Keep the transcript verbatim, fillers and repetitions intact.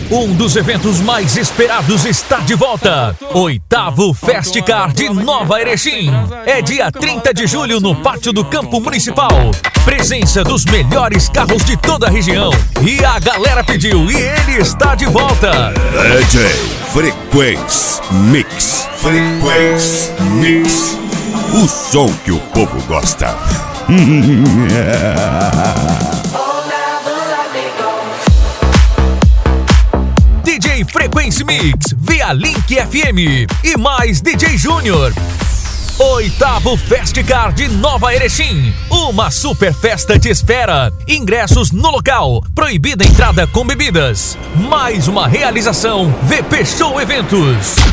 Um dos eventos mais esperados está de volta. Oitavo Festcar de Nova Erechim. É dia trinta de julho no pátio do Campo Municipal. Presença dos melhores carros de toda a região. E a galera pediu e ele está de volta. D J Frequência Mix. Frequência Mix. O som que o povo gosta. D J Frequência Mix, via Link F M e mais D J Júnior. Oitavo Festcar de Nova Erechim. Uma super festa te espera. Ingressos no local. Proibida entrada com bebidas. Mais uma realização V P Show Eventos.